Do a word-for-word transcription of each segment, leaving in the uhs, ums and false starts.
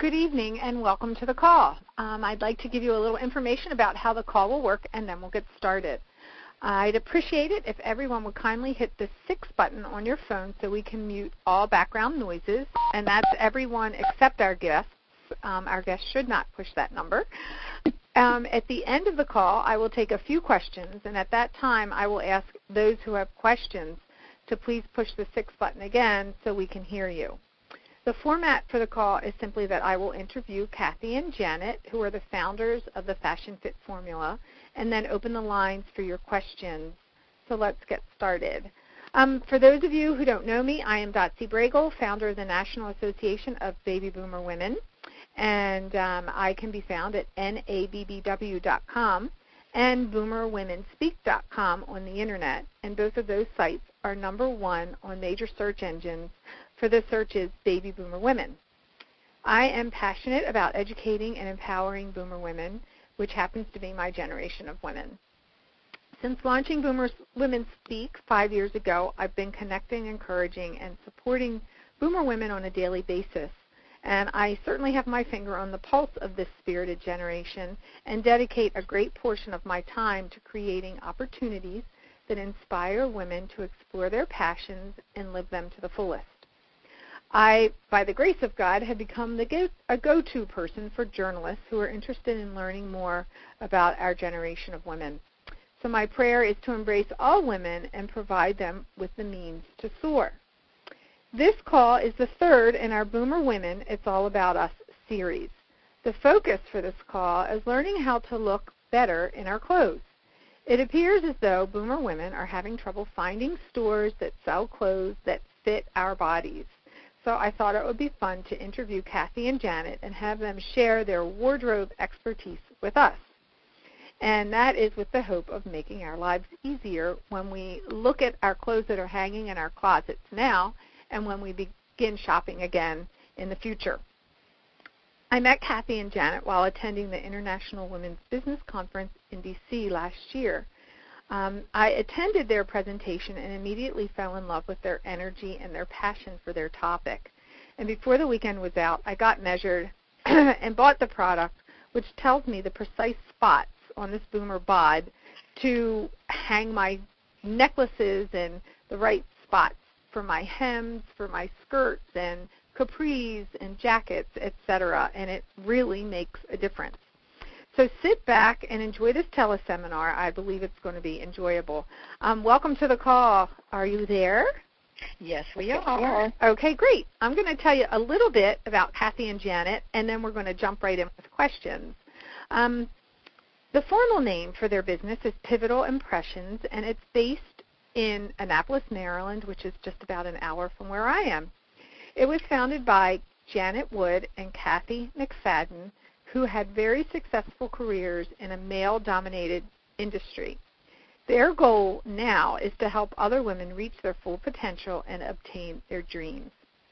Good evening and welcome to the call. Um, I'd like to give you a little information about how the call will work and then we'll get started. I'd appreciate it if everyone would kindly hit the six button on your phone so we can mute all background noises, and that's everyone except our guests. Um, our guests should not push that number. Um, at the end of the call, I will take a few questions, and at that time I will ask those who have questions to please push the six button again so we can hear you. The format for the call is simply that I will interview Kathy and Janet, who are the founders of the Fashion Fit Formula, and then open the lines for your questions. So let's get started. Um, for those of you who don't know me, I am Dotsie Bregel, founder of the National Association of Baby Boomer Women, and um, I can be found at N A B B W dot com and Boomer Women Speak dot com on the Internet, and both of those sites are number one on major search engines for the search is Baby Boomer Women. I am passionate about educating and empowering Boomer women, which happens to be my generation of women. Since launching Boomer Women Speak five years ago, I've been connecting, encouraging, and supporting Boomer women on a daily basis. And I certainly have my finger on the pulse of this spirited generation and dedicate a great portion of my time to creating opportunities that inspire women to explore their passions and live them to the fullest. I, by the grace of God, have become the go- a go-to person for journalists who are interested in learning more about our generation of women. So my prayer is to embrace all women and provide them with the means to soar. This call is the third in our Boomer Women It's All About Us series. The focus for this call is learning how to look better in our clothes. It appears as though Boomer women are having trouble finding stores that sell clothes that fit our bodies. So I thought it would be fun to interview Kathy and Janet and have them share their wardrobe expertise with us. And that is with the hope of making our lives easier when we look at our clothes that are hanging in our closets now and when we begin shopping again in the future. I met Kathy and Janet while attending the International Women's Business Conference in D C last year. Um, I attended their presentation and immediately fell in love with their energy and their passion for their topic. And before the weekend was out, I got measured and bought the product, which tells me the precise spots on this Boomer bod to hang my necklaces and the right spots for my hems, for my skirts and capris and jackets, et cetera. And it really makes a difference. So sit back and enjoy this teleseminar. I believe it's going to be enjoyable. Um, welcome to the call. Are you there? Yes, we are. Okay, great. I'm going to tell you a little bit about Kathy and Janet, and then we're going to jump right in with questions. Um, the formal name for their business is Pivotal Impressions, and it's based in Annapolis, Maryland, which is just about an hour from where I am. It was founded by Janet Wood and Kathy McFadden, who had very successful careers in a male-dominated industry. Their goal now is to help other women reach their full potential and obtain their dreams.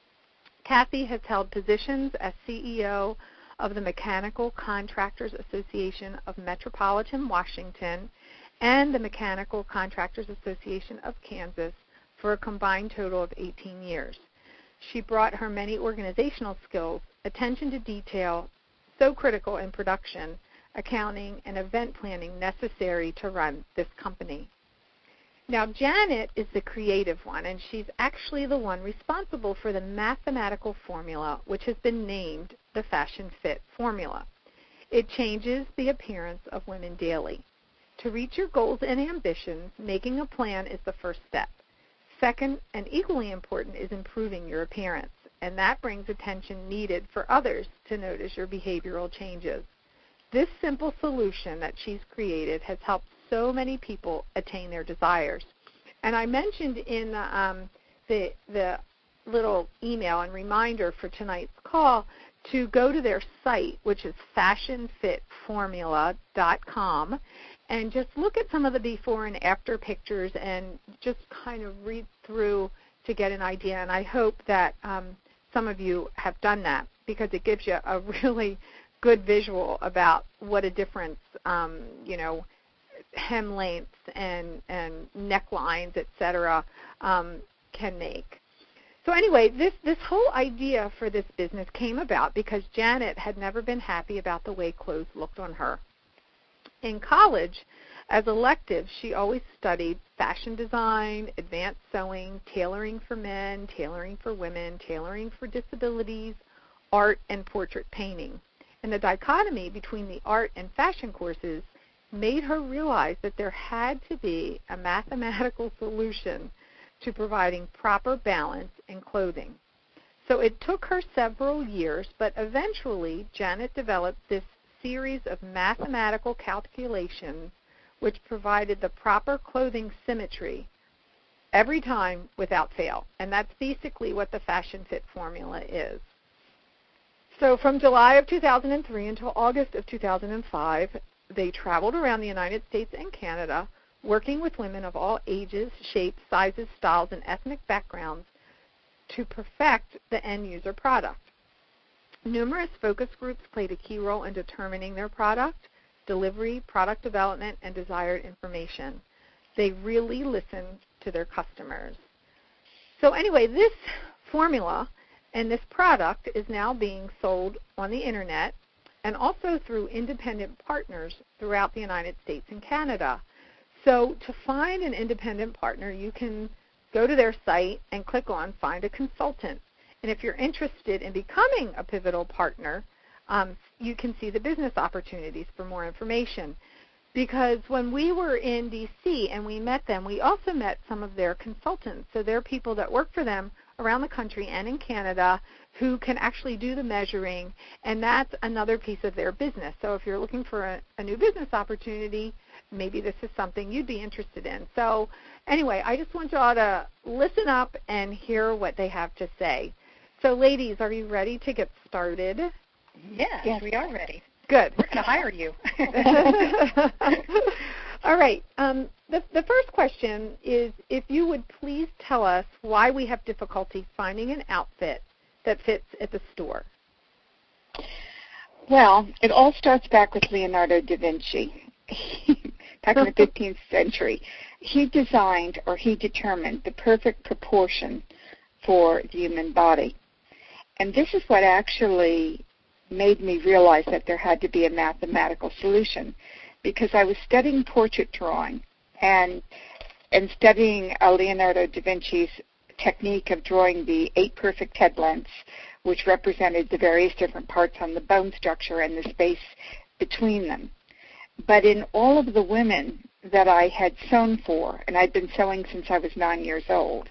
Kathy has held positions as C E O of the Mechanical Contractors Association of Metropolitan Washington and the Mechanical Contractors Association of Kansas for a combined total of eighteen years. She brought her many organizational skills, attention to detail, so critical in production, accounting, and event planning necessary to run this company. Now, Janet is the creative one, and she's actually the one responsible for the mathematical formula, which has been named the Fashion Fit Formula. It changes the appearance of women daily. To reach your goals and ambitions, making a plan is the first step. Second, and equally important, is improving your appearance. And that brings attention needed for others to notice your behavioral changes. This simple solution that she's created has helped so many people attain their desires. And I mentioned in the, um, the, the little email and reminder for tonight's call to go to their site, which is fashion fit formula dot com, and just look at some of the before and after pictures and just kind of read through to get an idea. And I hope that um, some of you have done that because it gives you a really good visual about what a difference, um, you know, hem lengths and, and necklines, et cetera, um, can make. So anyway, this, this whole idea for this business came about because Janet had never been happy about the way clothes looked on her. In college, as electives, she always studied fashion design, advanced sewing, tailoring for men, tailoring for women, tailoring for disabilities, art, and portrait painting. And the dichotomy between the art and fashion courses made her realize that there had to be a mathematical solution to providing proper balance in clothing. So it took her several years, but eventually Janet developed this series of mathematical calculations which provided the proper clothing symmetry every time without fail. And that's basically what the Fashion Fit formula is. So from July of two thousand three until August of two thousand five, they traveled around the United States and Canada, working with women of all ages, shapes, sizes, styles, and ethnic backgrounds to perfect the end-user product. Numerous focus groups played a key role in determining their product, delivery, product development, and desired information. They really listened to their customers. So anyway, this formula and this product is now being sold on the Internet and also through independent partners throughout the United States and Canada. So to find an independent partner, you can go to their site and click on Find a Consultant. And if you're interested in becoming a Pivotal partner, um, you can see the business opportunities for more information. Because when we were in D C and we met them, we also met some of their consultants. So they're people that work for them around the country and in Canada who can actually do the measuring, and that's another piece of their business. So if you're looking for a, a new business opportunity, maybe this is something you'd be interested in. So anyway, I just want you all to listen up and hear what they have to say. So ladies, are you ready to get started? Yes, yes. We are ready. Good. We're going to hire you. All right. Um, the, the first question is if you would please tell us why we have difficulty finding an outfit that fits at the store. Well, it all starts back with Leonardo da Vinci. Back in the fifteenth century, he designed or he determined the perfect proportion for the human body. And this is what actually made me realize that there had to be a mathematical solution, because I was studying portrait drawing and and studying uh, Leonardo da Vinci's technique of drawing the eight perfect head lengths, which represented the various different parts on the bone structure and the space between them. But in all of the women that I had sewn for, and I'd been sewing since I was nine years old,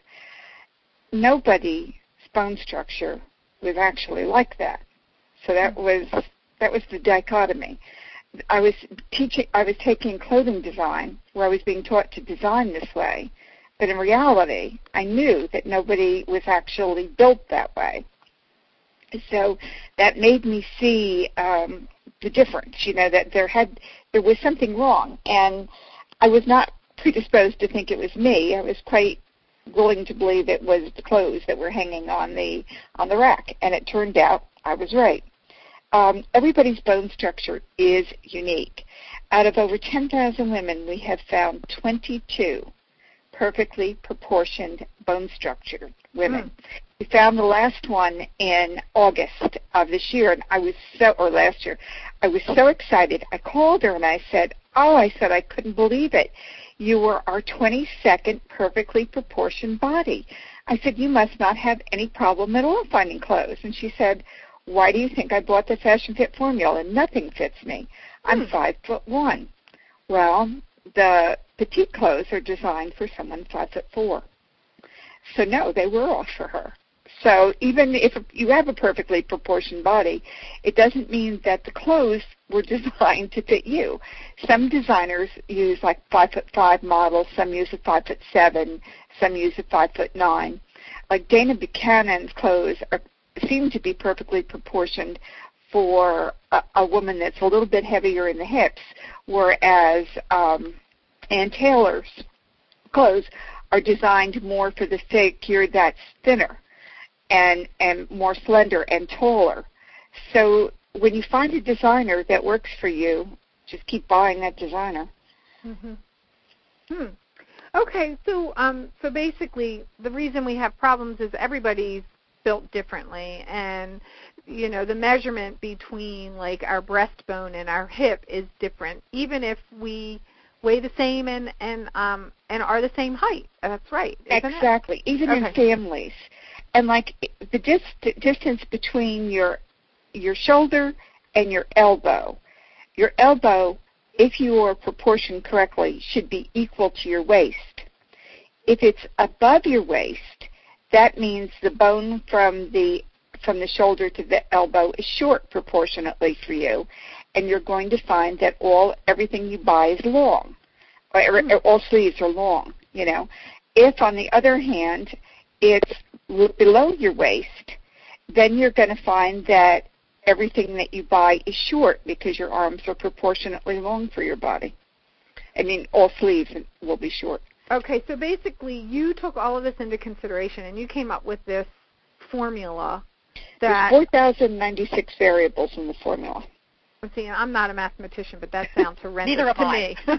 nobody's bone structure was actually like that. So that was that was the dichotomy. I was teaching, I was taking clothing design where I was being taught to design this way, but in reality, I knew that nobody was actually built that way. So that made me see um, the difference. You know, that there had there was something wrong, and I was not predisposed to think it was me. I was quite willing to believe it was the clothes that were hanging on the on the rack, and it turned out I was right. Um, everybody's bone structure is unique. Out of over ten thousand women, we have found twenty-two perfectly proportioned bone structure women. Mm. We found the last one in August of this year, and I was so, or last year, I was so excited. I called her and I said, oh, I said, I couldn't believe it. You were our twenty-second perfectly proportioned body. I said, you must not have any problem at all finding clothes. And she said, why do you think I bought the Fashion Fit formula? And nothing fits me. I'm hmm. five foot one. Well, the petite clothes are designed for someone five foot four. So no, they were off for her. So even if you have a perfectly proportioned body, it doesn't mean that the clothes were designed to fit you. Some designers use like five foot five models, some use a five foot seven, some use a five foot nine. Like Dana Buchanan's clothes are, seem to be perfectly proportioned for a, a woman that's a little bit heavier in the hips, whereas um, Ann Taylor's clothes are designed more for the figure that's thinner and, and more slender and taller. So when you find a designer that works for you, just keep buying that designer. Mm-hmm. Hmm. Okay, so um, so basically, the reason we have problems is everybody's built differently, and you know the measurement between like our breastbone and our hip is different, even if we weigh the same and and um and are the same height. That's right. Isn't Exactly. it? Even okay. in families, and like the dist- distance between your your shoulder and your elbow, your elbow, if you are proportioned correctly, should be equal to your waist. If it's above your waist, that means the bone from the from the shoulder to the elbow is short proportionately for you, and you're going to find that all everything you buy is long, or, or all sleeves are long. You know, if on the other hand it's below your waist, then you're going to find that everything that you buy is short because your arms are proportionately long for your body. I mean, all sleeves will be short. Okay, so basically you took all of this into consideration and you came up with this formula that... There's four thousand ninety-six variables in the formula. See, I'm not a mathematician, but that sounds horrendous Neither to am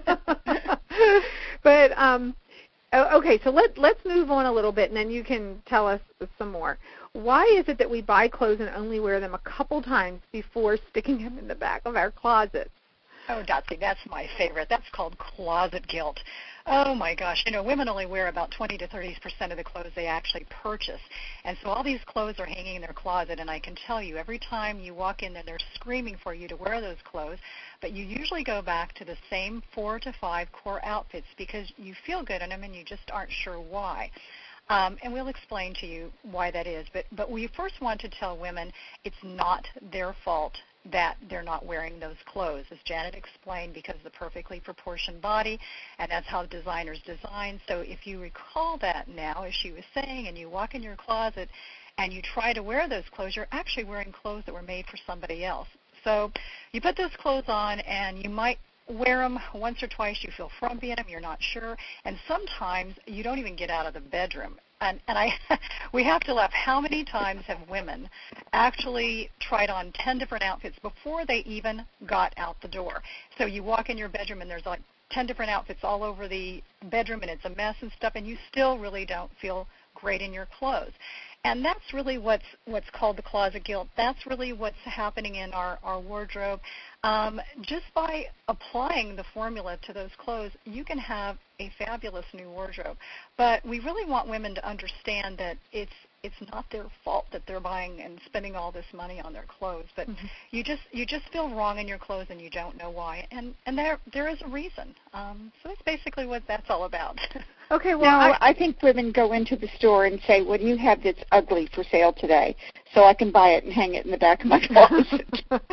me. But, um, okay, so let, let's move on a little bit and then you can tell us some more. Why is it that we buy clothes and only wear them a couple times before sticking them in the back of our closets? Oh, Dotsie, that's my favorite. That's called closet guilt. Oh, my gosh. You know, women only wear about twenty to thirty percent of the clothes they actually purchase. And so all these clothes are hanging in their closet, and I can tell you, every time you walk in there, they're screaming for you to wear those clothes. But you usually go back to the same four to five core outfits because you feel good in them and you just aren't sure why. Um, and we'll explain to you why that is. But, but we first want to tell women it's not their fault that they're not wearing those clothes. As Janet explained, because of the perfectly proportioned body, and that's how designers design. So if you recall that now, as she was saying, and you walk in your closet and you try to wear those clothes, you're actually wearing clothes that were made for somebody else. So you put those clothes on and you might wear them once or twice. You feel frumpy in them. You're not sure. And sometimes you don't even get out of the bedroom. And, and I, we have to laugh. How many times have women actually tried on ten different outfits before they even got out the door? So you walk in your bedroom and there's like ten different outfits all over the bedroom and it's a mess and stuff, and you still really don't feel great in your clothes. And that's really what's what's called the closet guilt. That's really what's happening in our, our wardrobe. Um, just by applying the formula to those clothes, you can have a fabulous new wardrobe. But we really want women to understand that it's it's not their fault that they're buying and spending all this money on their clothes. But mm-hmm. you just you just feel wrong in your clothes and you don't know why. And and there there is a reason. Um, so that's basically what that's all about. Okay, well, now, I, I think women go into the store and say, what do you have that's ugly for sale today? So I can buy it and hang it in the back of my closet.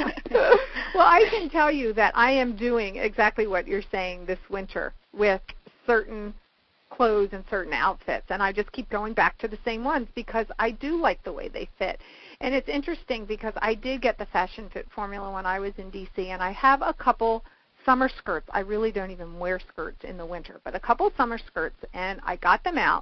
Well, I can tell you that I am doing exactly what you're saying this winter with certain clothes and certain outfits, and I just keep going back to the same ones because I do like the way they fit. And it's interesting because I did get the Fashion Fit formula when I was in D C, and I have a couple summer skirts. I really don't even wear skirts in the winter, but a couple summer skirts, and I got them out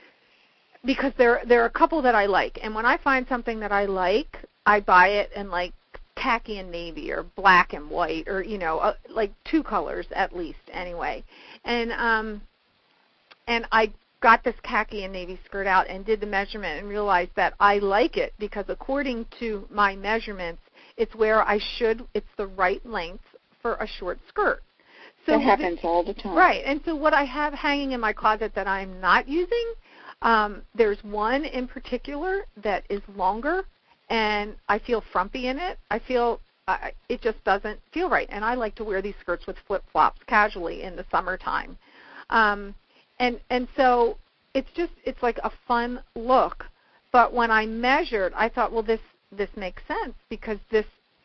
because there there are a couple that I like. And when I find something that I like, I buy it in like khaki and navy or black and white, or you know, uh, like two colors at least anyway. And um and I got this khaki and navy skirt out and did the measurement and realized that I like it because according to my measurements, it's where I should, it's the right length for a short skirt. So that happens all the time. Right. And so what I have hanging in my closet that I'm not using, um, there's one in particular that is longer, and I feel frumpy in it. I feel uh, it just doesn't feel right. And I like to wear these skirts with flip-flops casually in the summertime. Um, and and so it's just, it's like a fun look. But when I measured, I thought, well, this, this makes sense because this,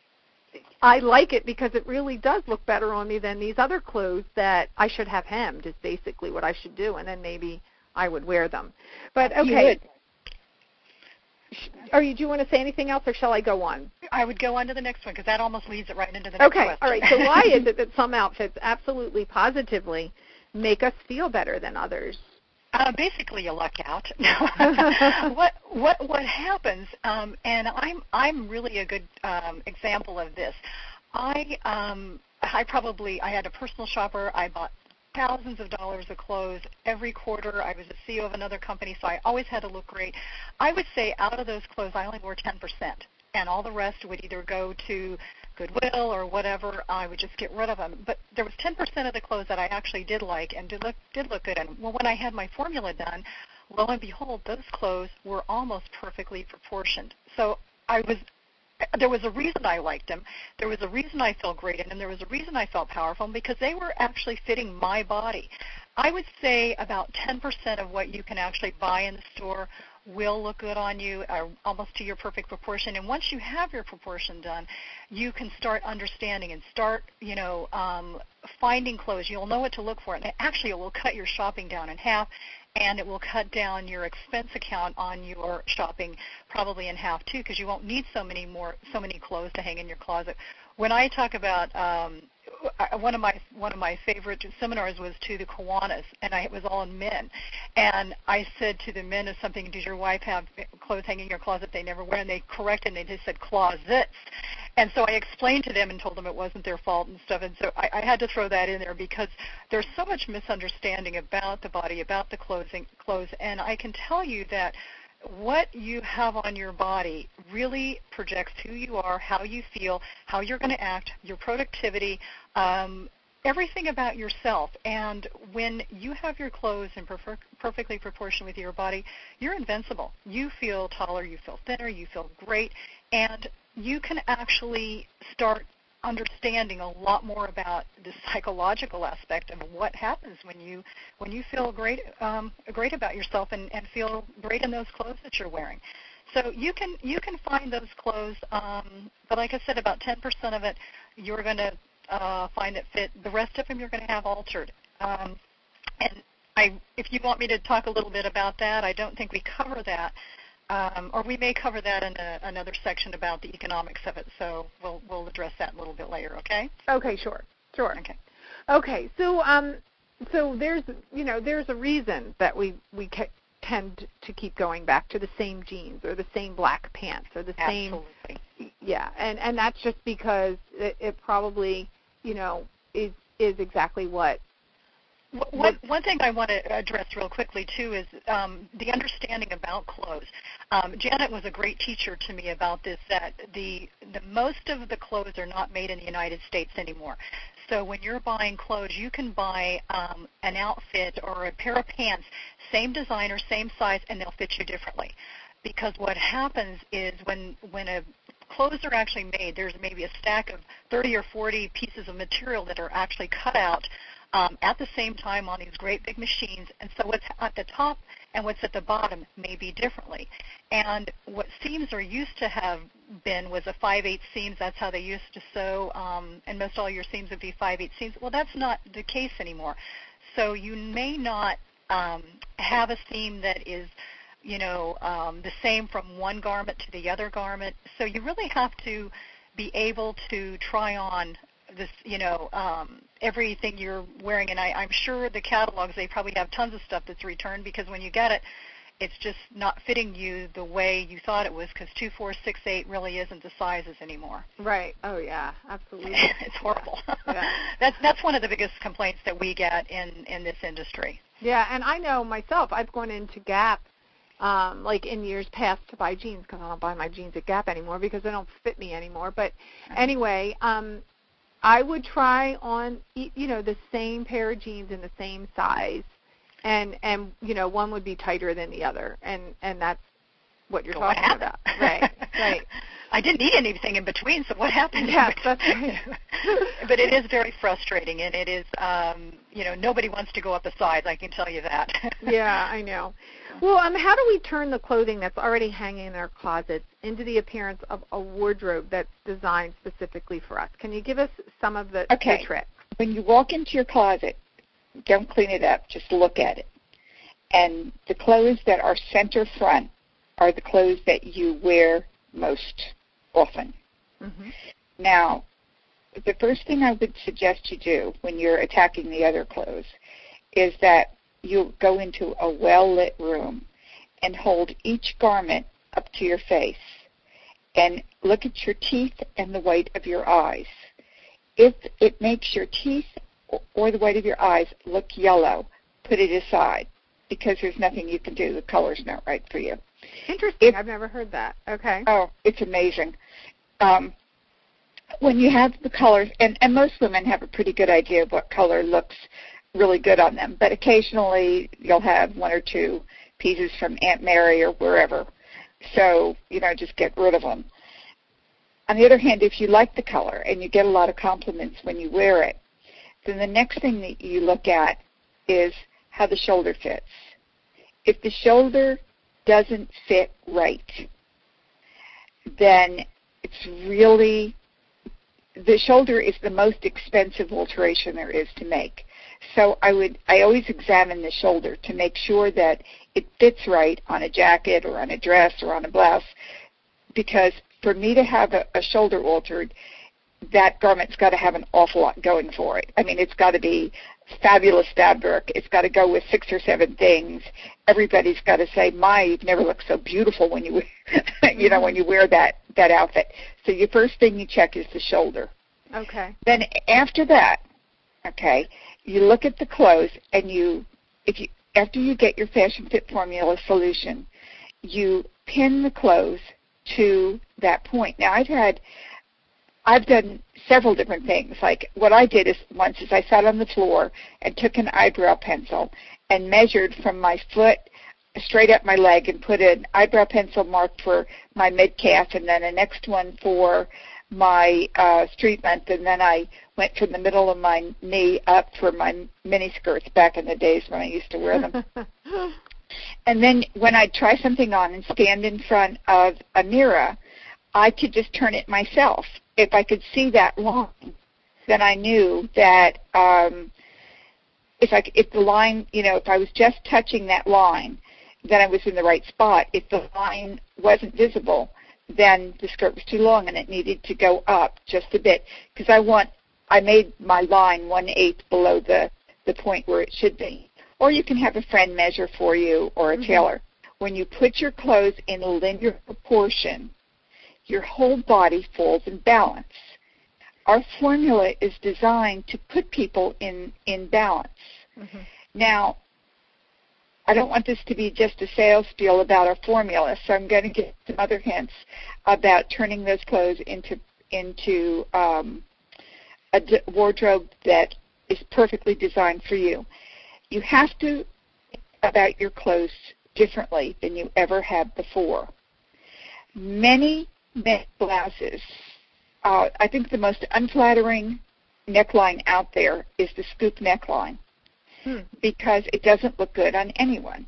I like it because it really does look better on me than these other clothes that I should have hemmed is basically what I should do, and then maybe I would wear them. But okay. Are you, do you want to say anything else, or shall I go on? I would go on to the next one because that almost leads it right into the next okay. question. All right. So why is it that some outfits absolutely positively make us feel better than others? Uh, basically, you luck out. what what what happens? Um, and I'm I'm really a good um, example of this. I um, I probably I had a personal shopper. I bought thousands of dollars of clothes every quarter. I was a C E O of another company, so I always had to look great. I would say out of those clothes, I only wore ten percent, and all the rest would either go to Goodwill or whatever. I would just get rid of them. But there was ten percent of the clothes that I actually did like and did look, did look good. And well, when I had my formula done, lo and behold, those clothes were almost perfectly proportioned. So I was, there was a reason I liked them. There was a reason I felt great in them. There was a reason I felt powerful, because they were actually fitting my body. I would say about ten percent of what you can actually buy in the store will look good on you, uh, almost to your perfect proportion. And once you have your proportion done, you can start understanding and start, you know, um, finding clothes. You'll know what to look for. And actually, it will cut your shopping down in half, and it will cut down your expense account on your shopping probably in half too, because you won't need so many more, so many clothes to hang in your closet. When I talk about um, one of my one of my favorite seminars was to the Kiwanis, and I, it was all in men. And I said to the men, "Is something? Does your wife have clothes hanging in your closet they never wear?" And they corrected, and they just said closets. And so I explained to them and told them it wasn't their fault and stuff. And so I, I had to throw that in there, because there's so much misunderstanding about the body, about the clothing, clothes. And I can tell you that what you have on your body really projects who you are, how you feel, how you're going to act, your productivity, um, everything about yourself. And when you have your clothes in perf- perfectly proportion with your body, you're invincible. You feel taller, you feel thinner, you feel great, and you can actually start understanding a lot more about the psychological aspect of what happens when you when you feel great um, great about yourself and, and feel great in those clothes that you're wearing. So you can you can find those clothes, um, but like I said, about ten percent of it you're going to uh, find that fit. The rest of them you're going to have altered. Um, and I, if you want me to talk a little bit about that, I don't think we cover that. Um, or we may cover that in a, another section about the economics of it, so we'll we'll address that a little bit later, okay? Okay, sure, sure. Okay. Okay, so um, so there's you know there's a reason that we we ca- tend to keep going back to the same jeans or the same black pants or the same. Absolutely. Yeah, and and that's just because it, it probably you know is is exactly what. One, one thing I want to address real quickly, too, is um, the understanding about clothes. Um, Janet was a great teacher to me about this, that the, the most of the clothes are not made in the United States anymore. So when you're buying clothes, you can buy um, an outfit or a pair of pants, same designer, same size, and they'll fit you differently. Because what happens is when when a clothes are actually made, there's maybe a stack of thirty or forty pieces of material that are actually cut out Um, at the same time on these great big machines, and so what's at the top and what's at the bottom may be differently. And what seams are used to have been was a five eighths seams. That's how they used to sew, um, and most all your seams would be five eighths seams. Well, that's not the case anymore. So you may not um, have a seam that is, you know, um, the same from one garment to the other garment. So you really have to be able to try on this, you know, um, everything you're wearing. And I, I'm sure the catalogs, they probably have tons of stuff that's returned, because when you get it, it's just not fitting you the way you thought it was, because two, four, six, eight really isn't the sizes anymore. Right. Oh, yeah, absolutely. It's horrible. Yeah. that's that's one of the biggest complaints that we get in, in this industry. Yeah, and I know myself, I've gone into Gap Um, like in years past to buy jeans, because I don't buy my jeans at Gap anymore because they don't fit me anymore. But anyway, um, I would try on, you know, the same pair of jeans in the same size, and and you know, one would be tighter than the other, and and that's what you're so talking what about, right? Right. I didn't eat anything in between, so what happened? Yes, that's right. But it is very frustrating, and it is, um, you know, nobody wants to go up a size, I can tell you that. Yeah, I know. Well, um, how do we turn the clothing that's already hanging in our closets into the appearance of a wardrobe that's designed specifically for us? Can you give us some of the, okay. the tricks? When you walk into your closet, don't clean it up, just look at it. And the clothes that are center front are the clothes that you wear most often. Mm-hmm. Now, the first thing I would suggest you do when you're attacking the other clothes is that you go into a well-lit room and hold each garment up to your face and look at your teeth and the white of your eyes. If it makes your teeth or the white of your eyes look yellow, put it aside because there's nothing you can do. The color's not right for you. Interesting. If, I've never heard that. Okay. Oh, it's amazing. Um, when you have the colors, and, and most women have a pretty good idea of what color looks really good on them, but occasionally you'll have one or two pieces from Aunt Mary or wherever. So, you know, just get rid of them. On the other hand, if you like the color and you get a lot of compliments when you wear it, then the next thing that you look at is how the shoulder fits. If the shoulder doesn't fit right, then it's really, the shoulder is the most expensive alteration there is to make. So I would, I always examine the shoulder to make sure that it fits right on a jacket or on a dress or on a blouse, because for me to have a, a shoulder altered, that garment's got to have an awful lot going for it. I mean, it's got to be fabulous fabric. It's got to go with six or seven things. Everybody's got to say, "My, you've never looked so beautiful when you, you know, when you wear that that outfit." So your first thing you check is the shoulder. Okay. Then after that, okay, you look at the clothes, and you, if you, after you get your Fashion Fit Formula solution, you pin the clothes to that point. Now, I've had, I've done several different things. Like what I did is once is I sat on the floor and took an eyebrow pencil and measured from my foot straight up my leg and put an eyebrow pencil mark for my mid-calf and then a next one for my uh, street length, and then I went from the middle of my knee up for my mini skirts back in the days when I used to wear them. And then when I'd try something on and stand in front of a mirror, I could just turn it myself. If I could see that line, then I knew that um, if I if the line, you know, if I was just touching that line, then I was in the right spot. If the line wasn't visible, then the skirt was too long and it needed to go up just a bit, because I want, I made my line one-eighth below the, the point where it should be. Or you can have a friend measure for you or a mm-hmm. tailor. When you put your clothes in a linear proportion, your whole body falls in balance. Our formula is designed to put people in, in balance. Mm-hmm. Now, I don't want this to be just a sales spiel about our formula, so I'm going to give some other hints about turning those clothes into into um, a d- wardrobe that is perfectly designed for you. You have to think about your clothes differently than you ever have before. Many men's blouses, uh, I think the most unflattering neckline out there is the scoop neckline. Hmm. Because it doesn't look good on anyone.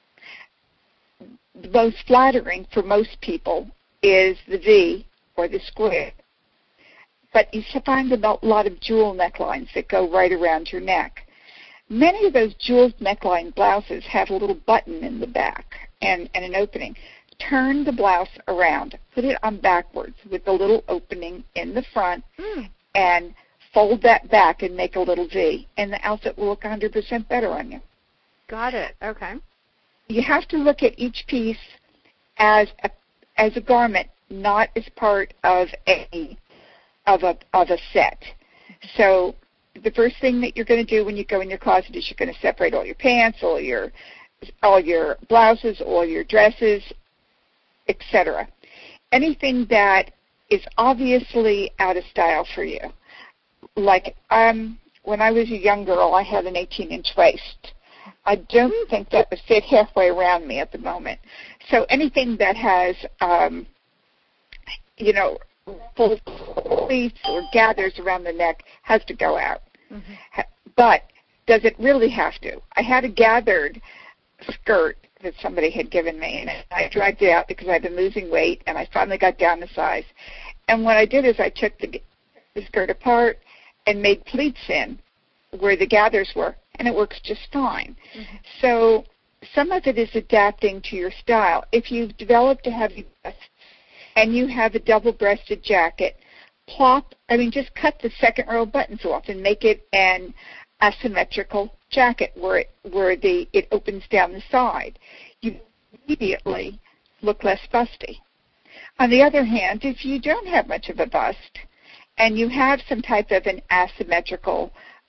The most flattering for most people is the V or the square. But you find a lot of jewel necklines that go right around your neck. Many of those jewel neckline blouses have a little button in the back and, and an opening. Turn the blouse around. Put it on backwards with a little opening in the front hmm. and fold that back and make a little V, and the outfit will look one hundred percent better on you. Got it. Okay. You have to look at each piece as a, as a garment, not as part of a of a of a set. So the first thing that you're going to do when you go in your closet is you're going to separate all your pants, all your all your blouses, all your dresses, et cetera. Anything that is obviously out of style for you. Like um, when I was a young girl, I had an eighteen-inch waist. I don't think that would fit halfway around me at the moment. So anything that has, um, you know, full pleats or gathers around the neck has to go out. Mm-hmm. But does it really have to? I had a gathered skirt that somebody had given me, and I dragged it out because I'd been losing weight, and I finally got down to size. And what I did is I took the, the skirt apart and made pleats in where the gathers were, and it works just fine. Mm-hmm. So some of it is adapting to your style. If you've developed a heavy breast and you have a double-breasted jacket, plop, I mean, just cut the second row of buttons off and make it an asymmetrical jacket where it, where the it opens down the side. You immediately look less busty. On the other hand, if you don't have much of a bust, and you have some type of an asymmetrical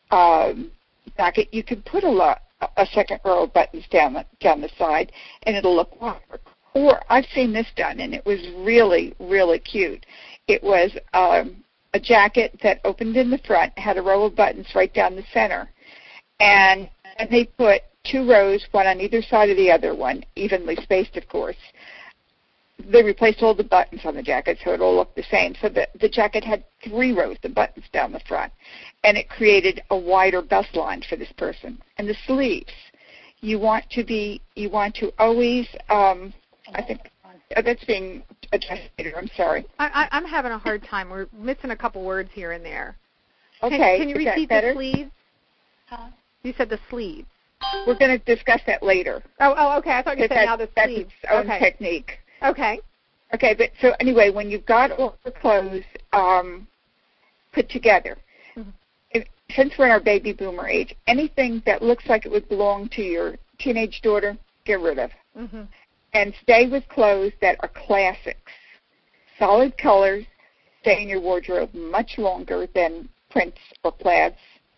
um, jacket, you could put a lot, a second row of buttons down the, down the side, and it'll look longer. Or I've seen this done, and it was really, really cute. It was um, a jacket that opened in the front, had a row of buttons right down the center, and, and they put two rows, one on either side of the other one, evenly spaced, of course. They replaced all the buttons on the jacket, so it all looked the same. So the, the jacket had three rows of buttons down the front, and it created a wider bust line for this person. And the sleeves, you want to be, you want to always, um, I think, oh, that's being adjusted. I'm sorry. I, I, I'm having a hard time. We're missing a couple words here and there. Okay. Can, can you Is repeat that the better? sleeves? Huh? You said the sleeves. We're going to discuss that later. Oh, oh, okay. I thought you said that, now the that's sleeves. its own Okay. technique. Okay. Okay, but so anyway, when you've got all the clothes um, put together, Mm-hmm. if, since we're in our baby boomer age, anything that looks like it would belong to your teenage daughter, get rid of. Mm-hmm. And stay with clothes that are classics. Solid colors stay in your wardrobe much longer than prints or plaids,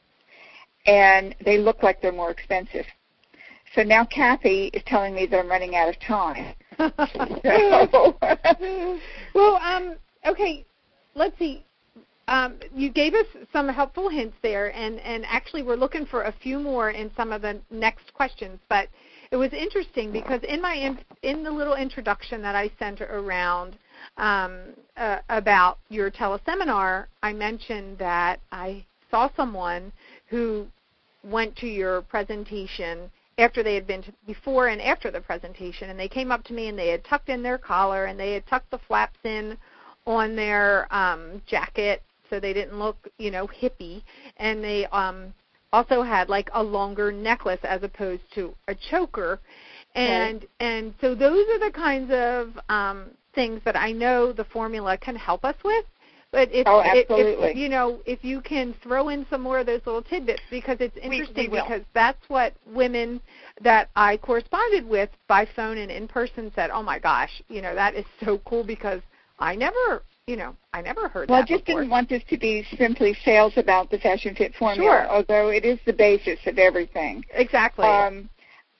and they look like they're more expensive. So now Kathy is telling me that I'm running out of time. So. Well, um, okay, let's see. Um, you gave us some helpful hints there, and, and actually we're looking for a few more in some of the next questions. But it was interesting because in my in, in the little introduction that I sent around um, uh, about your teleseminar, I mentioned that I saw someone who went to your presentation after they had been to, before and after the presentation, and they came up to me and they had tucked in their collar and they had tucked the flaps in on their um, jacket so they didn't look, you know, hippie, and they um, also had like a longer necklace as opposed to a choker, and okay. and so those are the kinds of um, things that I know the formula can help us with. But if, oh, if, absolutely. if you know, if you can throw in some more of those little tidbits, because it's interesting, we, we because that's what women that I corresponded with by phone and in person said, oh my gosh, you know, that is so cool, because I never, you know, I never heard well, that I just before. didn't want this to be simply sales about the Fashion Fit formula, Sure. although it is the basis of everything. Exactly. Um,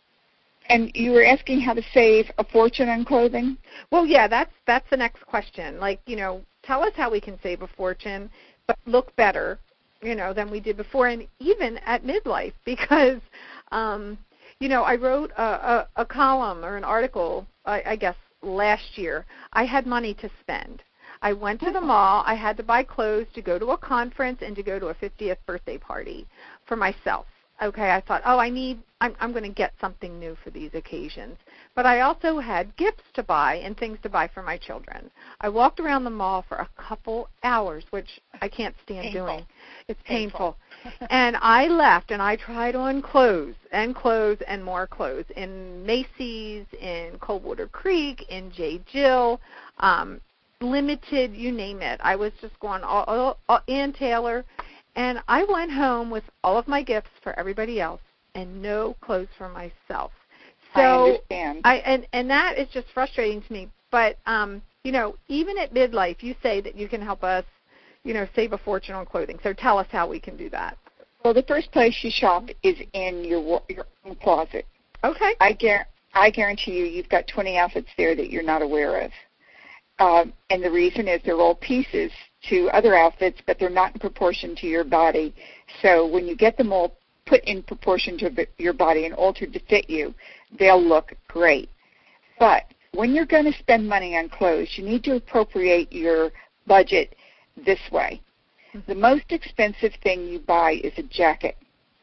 and you were asking how to save a fortune on clothing? Well, yeah, that's that's the next question. Like, you know, tell us how we can save a fortune, but look better, you know, than we did before, and even at midlife, because, um, you know, I wrote a, a, a column or an article, I, I guess, last year. I had money to spend. I went to the mall. I had to buy clothes to go to a conference and to go to a fiftieth birthday party for myself. Okay, I thought, oh, I need, I'm, I'm going to get something new for these occasions. But I also had gifts to buy and things to buy for my children. I walked around the mall for a couple hours, which I can't stand Painful. doing. It's Painful. painful. And I left and I tried on clothes and clothes and more clothes in Macy's, in Coldwater Creek, in J. Jill, um, Limited, you name it. I was just going all, all, all Ann Taylor. And I went home with all of my gifts for everybody else and no clothes for myself. So I understand. I and, and that is just frustrating to me. But um, you know, even at midlife, you say that you can help us, you know, save a fortune on clothing. So tell us how we can do that. Well, the first place you shop is in your your own closet. Okay. I guar- I guarantee you, you've got twenty outfits there that you're not aware of. Um, and the reason is they're all pieces to other outfits, but they're not in proportion to your body. So when you get them all put in proportion to the, your body and altered to fit you, they'll look great. But when you're going to spend money on clothes, you need to appropriate your budget this way. The most expensive thing you buy is a jacket.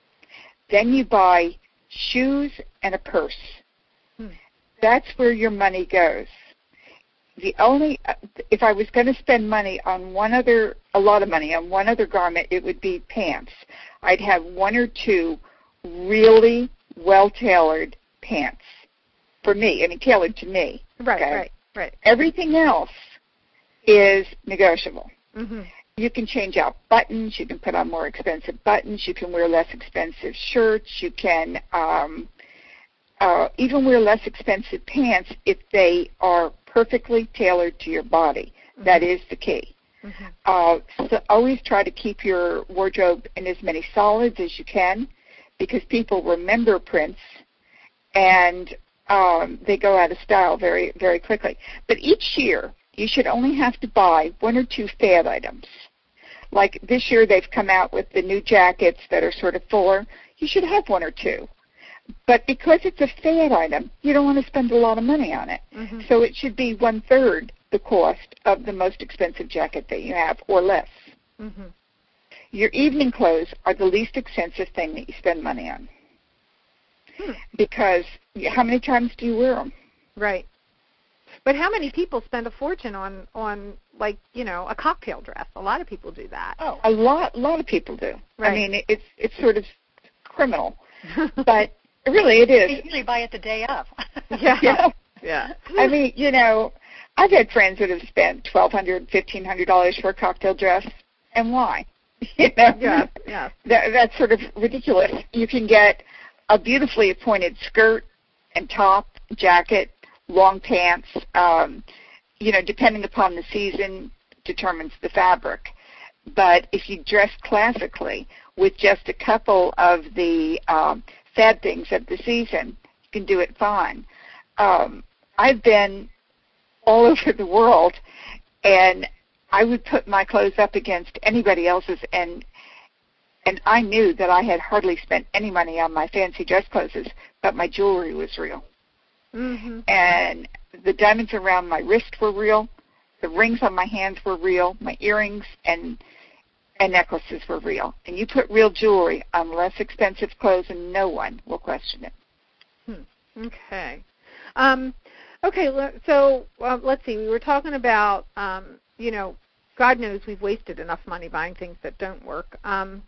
Then you buy shoes and a purse. Hmm. That's where your money goes. The only, if I was going to spend money on one other, a lot of money on one other garment, it would be pants. I'd have one or two really well-tailored pants for me. I mean, tailored to me. Right, okay? right, right. Everything else is negotiable. Mm-hmm. You can change out buttons. You can put on more expensive buttons. You can wear less expensive shirts. You can um, uh, even wear less expensive pants if they are perfectly tailored to your body. Mm-hmm. That is the key. Mm-hmm. Uh, so always try to keep your wardrobe in as many solids as you can, because people remember prints and um, they go out of style very, very quickly. But each year, you should only have to buy one or two fad items. Like this year, they've come out with the new jackets that are sort of fuller. You should have one or two. But because it's a fad item, you don't want to spend a lot of money on it. Mm-hmm. So it should be one-third the cost of the most expensive jacket that you have, or less. Mm-hmm. Your evening clothes are the least expensive thing that you spend money on. Hmm. Because how many times do you wear them? Right. But how many people spend a fortune on, on like, you know, a cocktail dress? A lot of people do that. Oh, a lot, a lot of people do. Right. I mean, it's it's sort of criminal, but really it is. They usually buy it the day of. yeah. yeah. Yeah. I mean, you know, I've had friends that have spent twelve hundred dollars, fifteen hundred dollars for a cocktail dress, and why? You know, yeah, yeah. That, that's sort of ridiculous. You can get a beautifully appointed skirt and top, jacket, long pants, um, you know, depending upon the season, determines the fabric. But if you dress classically with just a couple of the um, fad things of the season, you can do it fine. Um, I've been all over the world, and I would put my clothes up against anybody else's, and and I knew that I had hardly spent any money on my fancy dress clothes, but my jewelry was real. Mm-hmm. And the diamonds around my wrist were real. The rings on my hands were real. My earrings and and necklaces were real. And you put real jewelry on less expensive clothes, and no one will question it. Hmm. Okay. Um, okay, so uh, let's see. We were talking about, um, you know, God knows we've wasted enough money buying things that don't work. Um,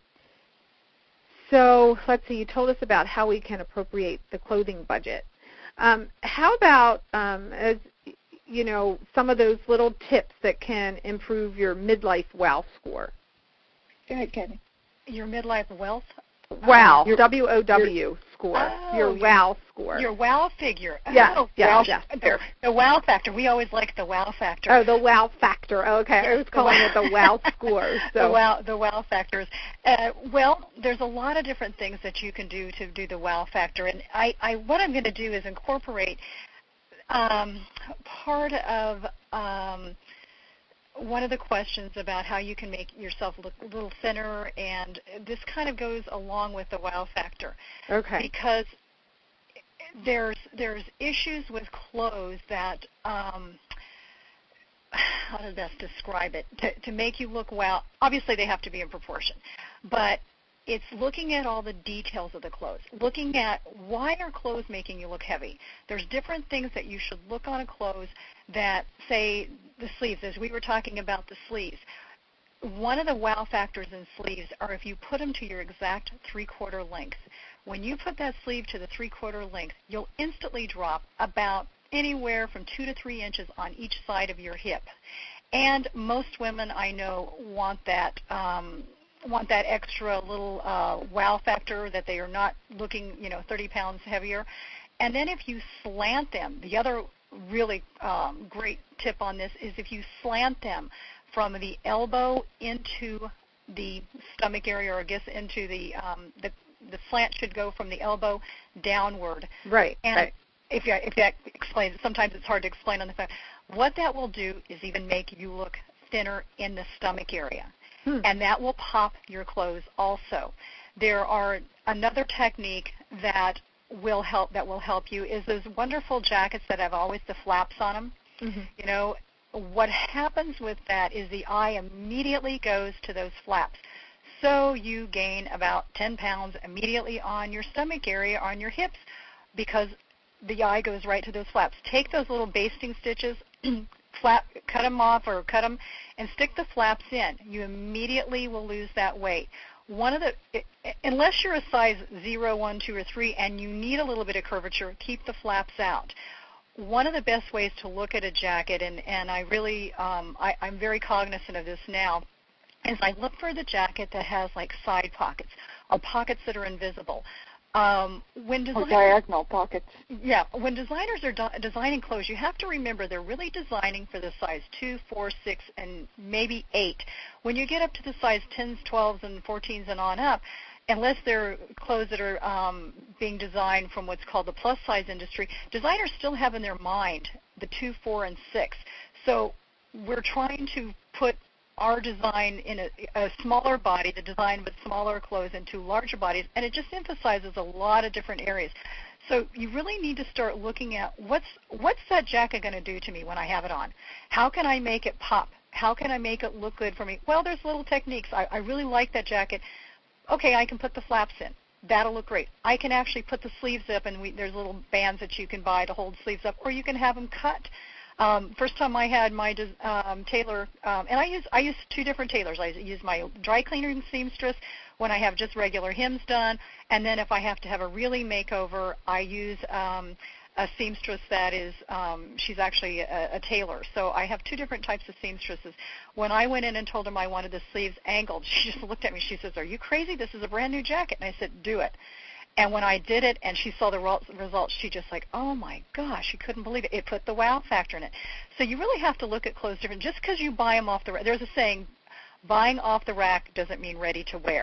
so let's see. You told us about how we can appropriate the clothing budget. Um, how about, um, as you know, some of those little tips that can improve your midlife wow score? Go ahead, Kenny. Your midlife wealth? Wow, uh, W O W score, oh, your wow score. Your wow figure. Yeah, oh, yeah, wow, yeah. The, the wow factor. We always like the wow factor. Oh, the wow factor. Oh, okay, yes, I was calling wow. it the wow score. So. The wow, the wow factors. Uh, well, there's a lot of different things that you can do to do the wow factor, and I, I what I'm going to do is incorporate um, part of um, one of the questions about how you can make yourself look a little thinner, and this kind of goes along with the wow factor. Okay. Because there's there's issues with clothes that um, how to best describe it to, to make you look wow. Obviously, they have to be in proportion, but it's looking at all the details of the clothes, looking at why are clothes making you look heavy. There's different things that you should look on a clothes that, say, the sleeves, as we were talking about the sleeves. One of the wow factors in sleeves are if you put them to your exact three-quarter length. When you put that sleeve to the three-quarter length, you'll instantly drop about anywhere from two to three inches on each side of your hip. And most women I know want that um, want that extra little uh, wow factor, that they are not looking, you know, thirty pounds heavier. And then if you slant them, the other really um, great tip on this is if you slant them from the elbow into the stomach area, or I guess into the um, the the slant should go from the elbow downward. Right. And right. if you, if that explains, sometimes it's hard to explain on the phone. What that will do is even make you look thinner in the stomach area. Hmm. And that will pop your clothes also. There are another technique that will help that will help you is those wonderful jackets that have always the flaps on them. Mm-hmm. You know, what happens with that is the eye immediately goes to those flaps. So you gain about ten pounds immediately on your stomach area, on your hips, because the eye goes right to those flaps. Take those little basting stitches, flap, cut them off or cut them, and stick the flaps in. You immediately will lose that weight. One of the, unless you're a size zero, one, two, or three, and you need a little bit of curvature, keep the flaps out. One of the best ways to look at a jacket, and, and I really, um, I, I'm very cognizant of this now, is I look for the jacket that has like side pockets or pockets that are invisible. Um, when designers, or diagonal pockets. Yeah, when designers are do- designing clothes, you have to remember they're really designing for the size two, four, six, and maybe eight. When you get up to the size tens, twelves, and fourteens and on up, unless they're clothes that are um, being designed from what's called the plus size industry, designers still have in their mind the two, four, and six. So we're trying to put our design in a, a smaller body, the design with smaller clothes into larger bodies, and it just emphasizes a lot of different areas. So you really need to start looking at what's what's that jacket going to do to me when I have it on? How can I make it pop? How can I make it look good for me? Well, there's little techniques. I, I really like that jacket. Okay, I can put the flaps in. That'll look great. I can actually put the sleeves up, and we, there's little bands that you can buy to hold sleeves up, or you can have them cut. Um, first time I had my um, tailor, um, and I use I use two different tailors. I use my dry cleaning seamstress when I have just regular hems done, and then if I have to have a really makeover, I use um, a seamstress that is um, she's actually a, a tailor. So I have two different types of seamstresses. When I went in and told her I wanted the sleeves angled, she just looked at me. She says, "Are you crazy? This is a brand new jacket." And I said, "Do it." And when I did it and she saw the results, she just like, oh, my gosh, she couldn't believe it. It put the wow factor in it. So you really have to look at clothes different. Just because you buy them off the rack, there's a saying, buying off the rack doesn't mean ready to wear.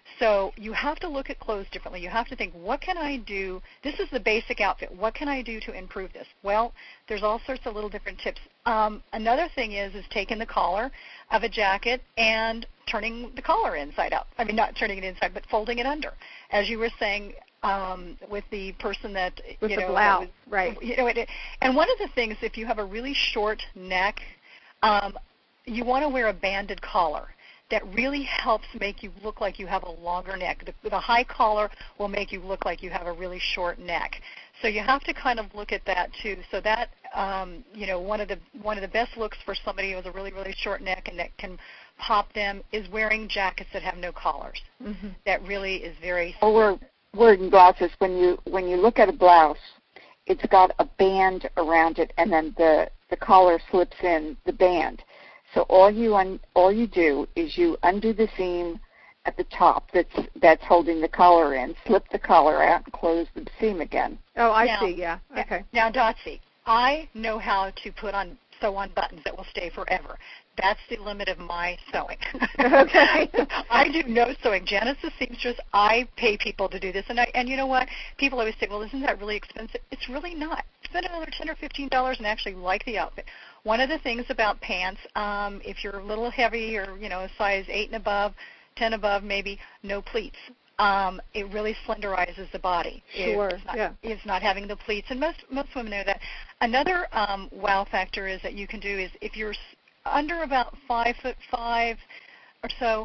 So you have to look at clothes differently. You have to think, what can I do? This is the basic outfit. What can I do to improve this? Well, there's all sorts of little different tips. Um, another thing is is taking the collar of a jacket and turning the collar inside out. I mean, not turning it inside, but folding it under. As you were saying um, with the person that, with you the know, blouse, was, right. You know, it, and one of the things, if you have a really short neck, um, you want to wear a banded collar. That really helps make you look like you have a longer neck. The, the high collar will make you look like you have a really short neck. So you have to kind of look at that too. So that um, you know, one of the one of the best looks for somebody who has a really really short neck and that can pop them is wearing jackets that have no collars. Mm-hmm. That really is very. Or we're wearing blouses. When you when you look at a blouse, it's got a band around it, and then the the collar slips in the band. So all you un, all you do is you undo the seam at the top that's that's holding the collar in, slip the collar out, and close the seam again. Oh, I now, see. Yeah. Okay. Now, Dotsie, I know how to put on sew on buttons that will stay forever. That's the limit of my sewing. Okay. I do no sewing. Janice the seamstress, I pay people to do this, and I, and you know what? People always say, well, isn't that really expensive? It's really not. Spend another ten or fifteen dollars and actually like the outfit. One of the things about pants, um, if you're a little heavy or you know a size eight and above, ten above, maybe no pleats. Um, it really slenderizes the body. Sure. It's not, yeah. It's not having the pleats, and most most women know that. Another um, wow factor is that you can do is if you're under about five foot five or so,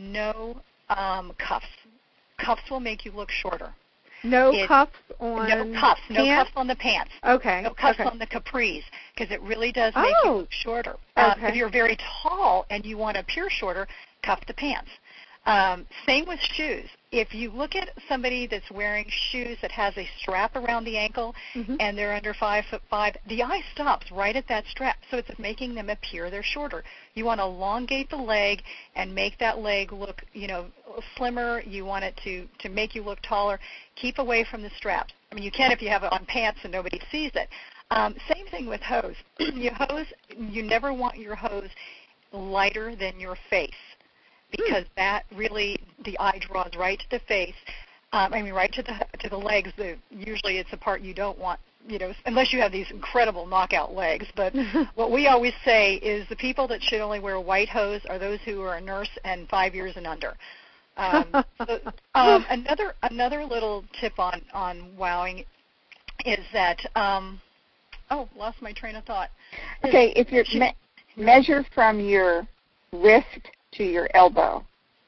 no um, cuffs. Cuffs will make you look shorter. No it, cuffs on No cuffs. No pants? cuffs on the pants. Okay. No cuffs okay. on the capris because it really does make oh. you look shorter. Uh, Okay. If you're very tall and you want to appear shorter, cuff the pants. Um, same with shoes. If you look at somebody that's wearing shoes that has a strap around the ankle mm-hmm. and they're under five foot five, the eye stops right at that strap, so it's making them appear they're shorter. You want to elongate the leg and make that leg look, you know, slimmer. You want it to to make you look taller. Keep away from the straps. I mean, you can if you have it on pants and nobody sees it. Um, same thing with hose. your hose, you never want your hose lighter than your face. Because that really, the eye draws right to the face. Um, I mean, right to the to the legs. The, usually, it's a part you don't want, you know, unless you have these incredible knockout legs. But what we always say is the people that should only wear white hose are those who are a nurse and five years and under. Um, so, um, another another little tip on on wowing is that. Um, oh, lost my train of thought. Okay, if you me- measure from your wrist to your elbow,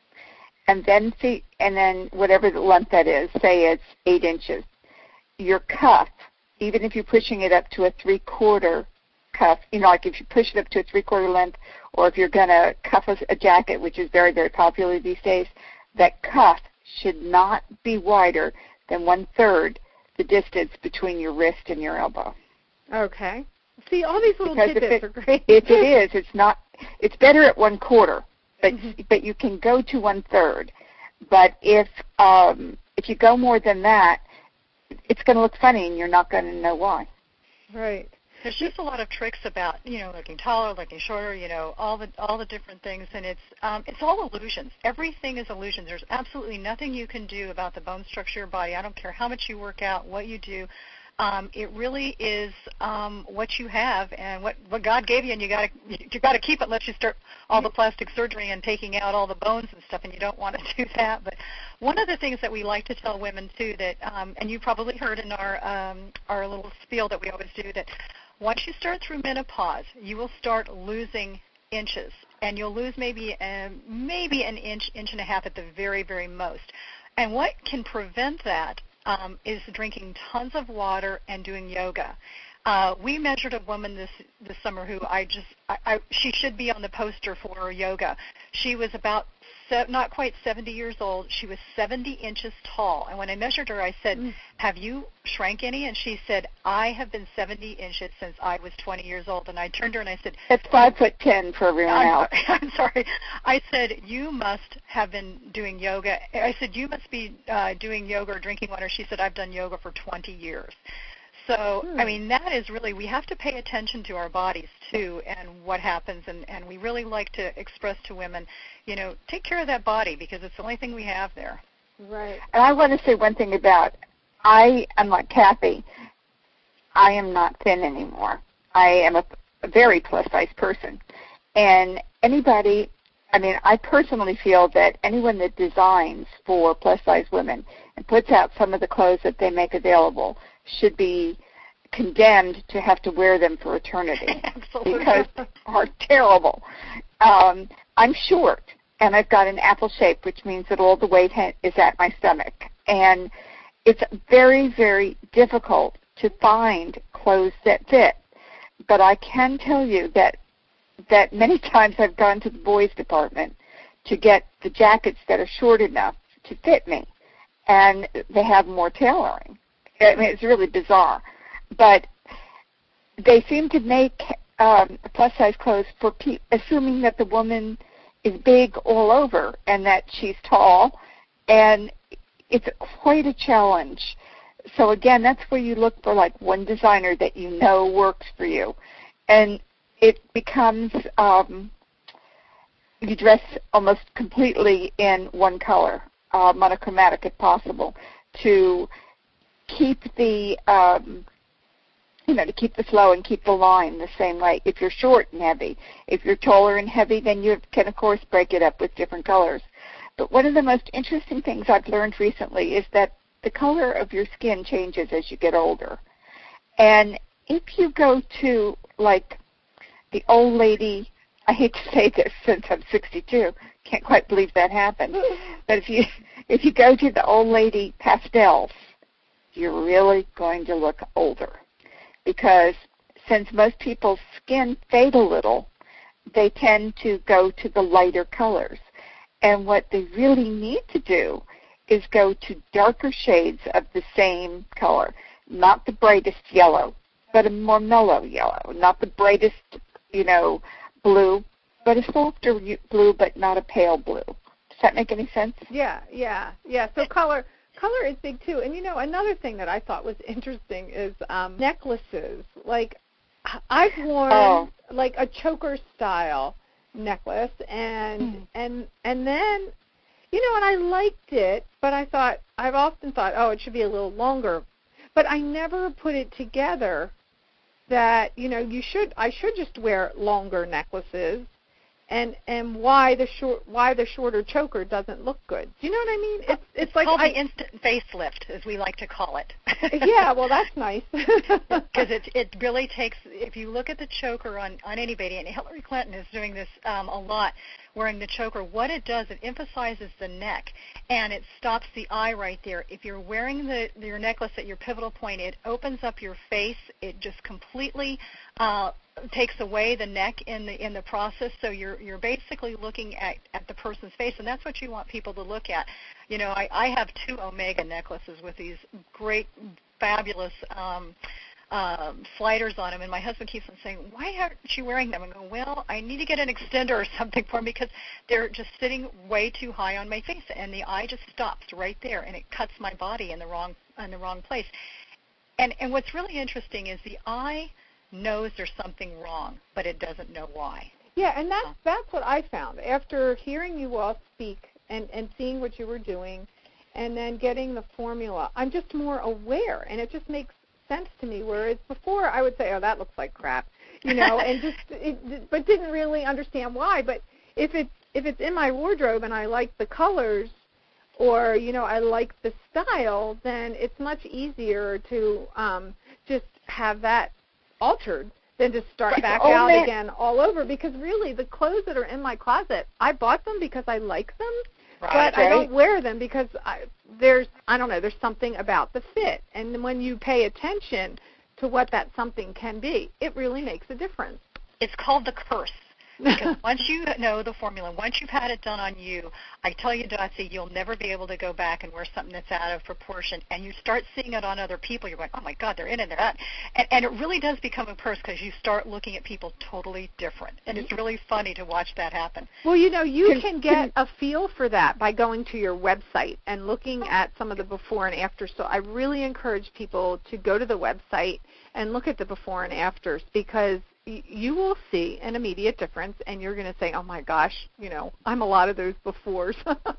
and then see, and then whatever the length that is, say it's eight inches. Your cuff, even if you're pushing it up to a three-quarter cuff, you know, like if you push it up to a three-quarter length, or if you're going to cuff a, a jacket, which is very, very popular these days, that cuff should not be wider than one-third the distance between your wrist and your elbow. Okay. See, all these little because tidbits if it, are great. If it is, it's not. It's better at one-quarter. But, mm-hmm. but you can go to one-third. But if um, if you go more than that, it's going to look funny and you're not going to know why. Right. There's just a lot of tricks about, you know, looking taller, looking shorter, you know, all the all the different things, and it's um, it's all illusions. Everything is illusions. There's absolutely nothing you can do about the bone structure of your body. I don't care how much you work out, what you do. Um, it really is um, what you have and what, what God gave you, and you got to you got to keep it unless you start all the plastic surgery and taking out all the bones and stuff, and you don't want to do that. But one of the things that we like to tell women too, that um, and you probably heard in our um, our little spiel that we always do, that once you start through menopause, you will start losing inches, and you'll lose maybe um, maybe an inch, inch and a half at the very, very most. And what can prevent that um, is drinking tons of water and doing yoga. Uh, we measured a woman this this summer who I just I, I, she should be on the poster for yoga. She was about se- not quite seventy years old. She was seventy inches tall. And when I measured her, I said, mm. "Have you shrank any?" And she said, "I have been seventy inches since I was twenty years old." And I turned to her and I said, "That's five foot ten for everyone I'm else." Sorry, I'm sorry. I said, "You must have been doing yoga." I said, "You must be uh, doing yoga or drinking water." She said, "I've done yoga for twenty years." So, I mean, that is really, we have to pay attention to our bodies, too, and what happens. And, and we really like to express to women, you know, take care of that body because it's the only thing we have there. Right. And I want to say one thing about, I am like Kathy. I am not thin anymore. I am a, a very plus-size person. And anybody, I mean, I personally feel that anyone that designs for plus-size women and puts out some of the clothes that they make available should be condemned to have to wear them for eternity because they are terrible. Um, I'm short, and I've got an apple shape, which means that all the weight ha- is at my stomach. And it's very, very difficult to find clothes that fit. But I can tell you that that many times I've gone to the boys' department to get the jackets that are short enough to fit me, and they have more tailoring. I mean, it's really bizarre. But they seem to make um, plus-size clothes for pe- assuming that the woman is big all over and that she's tall, and it's quite a challenge. So, again, that's where you look for, like, one designer that you know works for you. And it becomes, um, you dress almost completely in one color, uh, monochromatic if possible, to keep the, um, you know, to keep the flow and keep the line the same way. If you're short and heavy, if you're taller and heavy, then you can, of course, break it up with different colors. But one of the most interesting things I've learned recently is that the color of your skin changes as you get older. And if you go to, like, the old lady, I hate to say this since I'm sixty-two, can't quite believe that happened, but if you if you go to the old lady pastels, you're really going to look older. Because since most people's skin fade a little, they tend to go to the lighter colors. And what they really need to do is go to darker shades of the same color, not the brightest yellow, but a more mellow yellow, not the brightest, you know, blue, but a softer blue, but not a pale blue. Does that make any sense? Yeah, yeah, yeah. So color color is big too. And, you know, another thing that I thought was interesting is um, necklaces. Like, I've worn, oh. like, a choker-style necklace, and mm. and and then, you know, and I liked it, but I thought, I've often thought, oh, it should be a little longer. But I never put it together that, you know, you should, I should just wear longer necklaces, and and why the short, why the shorter choker doesn't look good. Do you know what I mean? It's it's, it's like called I, the instant facelift, as we like to call it. Yeah, well, that's nice. Because it it really takes, if you look at the choker on, on anybody, and Hillary Clinton is doing this um, a lot, wearing the choker, what it does, it emphasizes the neck, and it stops the eye right there. If you're wearing the your necklace at your pivotal point, it opens up your face. It just completely uh, takes away the neck in the in the process. So you're you're basically looking at, at the person's face, and that's what you want people to look at. You know, I, I have two Omega necklaces with these great, fabulous um, um, sliders on them, and my husband keeps on saying, why aren't you wearing them? I go, well, I need to get an extender or something for them because they're just sitting way too high on my face, and the eye just stops right there, and it cuts my body in the wrong in the wrong place. And and what's really interesting is the eye knows there's something wrong, but it doesn't know why. Yeah, and that's that's what I found after hearing you all speak and and seeing what you were doing, and then getting the formula. I'm just more aware, and it just makes sense to me. Whereas before, I would say, "Oh, that looks like crap," you know, and just it, but didn't really understand why. But if it's if it's in my wardrobe and I like the colors, or you know, I like the style, then it's much easier to um, just have that altered than to start back oh, out man. again all over. Because really, the clothes that are in my closet, I bought them because I like them. Right, but right. I don't wear them because I, there's, I don't know, there's something about the fit. And when you pay attention to what that something can be, it really makes a difference. It's called the curse. Because once you know the formula, once you've had it done on you, I tell you, Dotsie, you'll never be able to go back and wear something that's out of proportion. And you start seeing it on other people. You're going, oh, my God, they're in and they're out. And, and it really does become a curse because you start looking at people totally different. And it's really funny to watch that happen. Well, you know, you can get a feel for that by going to your website and looking at some of the before and after. So I really encourage people to go to the website and look at the before and afters, because you will see an immediate difference, and you're going to say, oh, my gosh, you know, I'm a lot of those befores.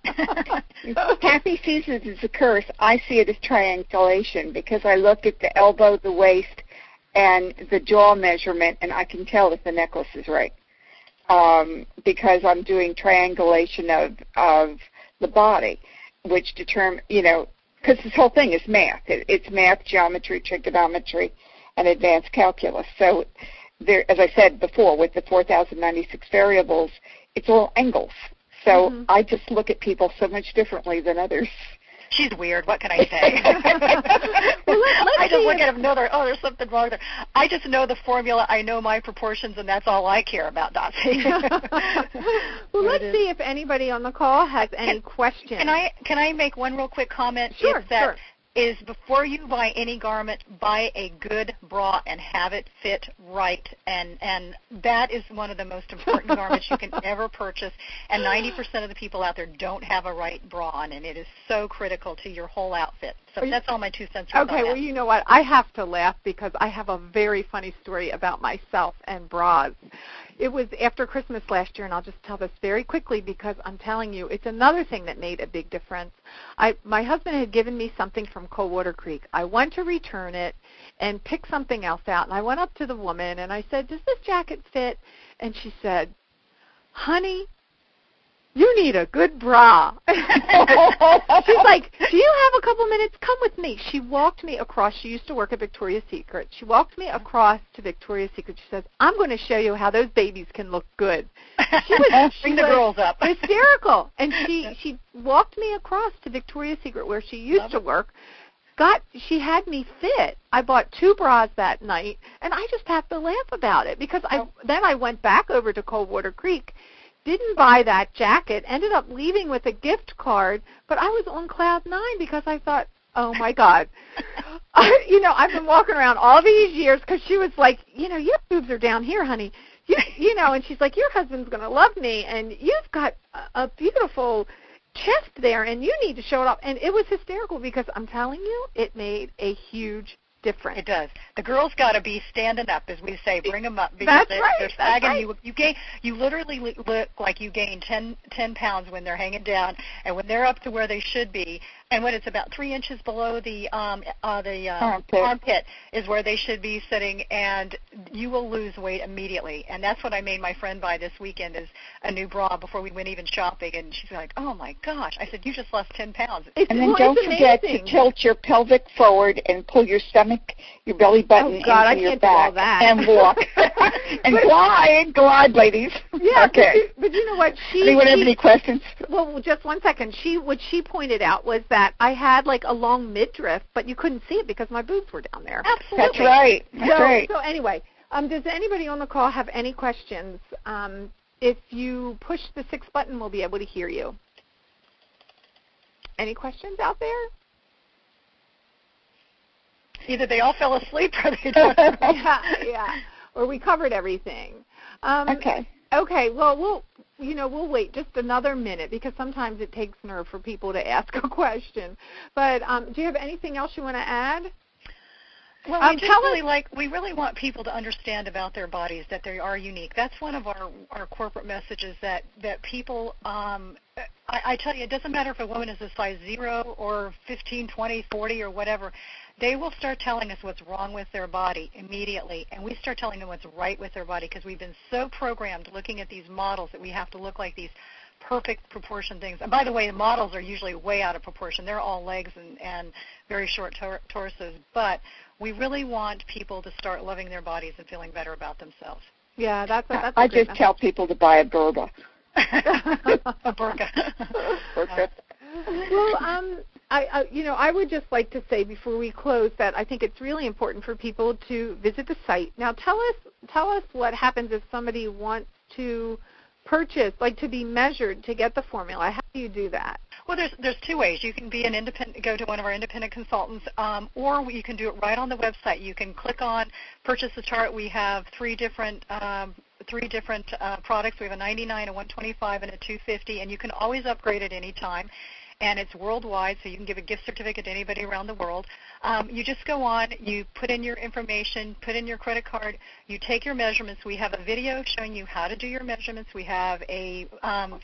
Happy Seasons is a curse. I see it as triangulation because I look at the elbow, the waist, and the jaw measurement, and I can tell if the necklace is right um, because I'm doing triangulation of, of the body, which determine, you know, because this whole thing is math. It, it's math, geometry, trigonometry, and advanced calculus. So there, as I said before, with the four thousand ninety-six variables, it's all angles. So mm-hmm. I just look at people so much differently than others. She's weird. What can I say? well, let, I just look at them, know there, oh, there's something wrong there. I just know the formula. I know my proportions, and that's all I care about, Dotsie. Well, let's see if anybody on the call has any can, questions. Can I can I make one real quick comment? Sure, It's that sure. is before you buy any garment, buy a good bra and have it fit right. And, and that is one of the most important garments you can ever purchase. And ninety percent of the people out there don't have a right bra on, and it is so critical to your whole outfit. So that's all my two cents. Okay, well, you know what? I have to laugh because I have a very funny story about myself and bras. It was after Christmas last year, and I'll just tell this very quickly because I'm telling you, it's another thing that made a big difference. I, my husband had given me something from Coldwater Creek. I went to return it and pick something else out, and I went up to the woman, and I said, does this jacket fit? And she said, honey, you need a good bra. She's like, do you have a couple minutes? Come with me. She walked me across. She used to work at Victoria's Secret. She walked me across to Victoria's Secret. She says, I'm going to show you how those babies can look good. She was, she Bring the was girls up. hysterical. And she, she walked me across to Victoria's Secret where she used Love to it. work. Got she had me fit. I bought two bras that night, and I just have to laugh about it because I then I went back over to Coldwater Creek. Didn't buy that jacket, ended up leaving with a gift card, but I was on cloud nine because I thought, oh, my God. I, you know, I've been walking around all these years because she was like, you know, your boobs are down here, honey. You, you know, and she's like, your husband's going to love me, and you've got a, a beautiful chest there, and you need to show it off. And it was hysterical because I'm telling you, it made a huge difference. It does. The girls got to be standing up, as we say. Bring them up because That's they're, right, they're that's sagging. right. You, you gain. You literally look like you gain ten, ten pounds when they're hanging down, and when they're up to where they should be, and when it's about three inches below the um, uh, the uh, Armpit. armpit is where they should be sitting, and you will lose weight immediately. And that's what I made my friend buy this weekend is a new bra before we went even shopping, and she's like, "Oh my gosh!" I said, "You just lost ten pounds." It's, And then well, don't it's forget amazing. to tilt your pelvic forward and pull your stomach, your belly button Oh, God, into I your can't do all back that. and walk. and glide, glide, ladies. Yeah, Okay. but, you, but you know what? She, Anyone have she any questions? Well, just one second. She what she pointed out was that I had like a long midriff, but you couldn't see it because my boobs were down there. Absolutely. That's right. That's so, right. so anyway, um, does anybody on the call have any questions? Um, if you push the six button, we'll be able to hear you. Any questions out there? Either they all fell asleep or they don't. yeah, yeah. Or we covered everything. Um, okay. Okay. Well, we'll you know we'll wait just another minute because sometimes it takes nerve for people to ask a question. But um, do you have anything else you want to add? Well, Um, we just tell really us- like we really want people to understand about their bodies, that they are unique. That's one of our, our corporate messages, that that people. Um, I, I tell you, it doesn't matter if a woman is a size zero or fifteen, twenty, forty, or whatever. They will start telling us what's wrong with their body immediately, and we start telling them what's right with their body because we've been so programmed looking at these models that we have to look like these perfect proportion things. And by the way, the models are usually way out of proportion. They're all legs and, and very short tor- torsos. But we really want people to start loving their bodies and feeling better about themselves. Yeah, that's a, that's a I great just tell people to buy a burqa. A burqa. Burqa. Well, um, I, I, you know, I would just like to say before we close that I think it's really important for people to visit the site. Now, tell us, tell us what happens if somebody wants to purchase, like to be measured to get the formula. How do you do that? Well, there's there's two ways. You can be an independent, go to one of our independent consultants, um, or you can do it right on the website. You can click on purchase the chart. We have three different um, three different uh, products. We have a ninety-nine, a one twenty-five, and a two fifty, and you can always upgrade at any time. And it's worldwide, so you can give a gift certificate to anybody around the world. Um, you just go on, you put in your information, put in your credit card, you take your measurements. We have a video showing you how to do your measurements. We have a um,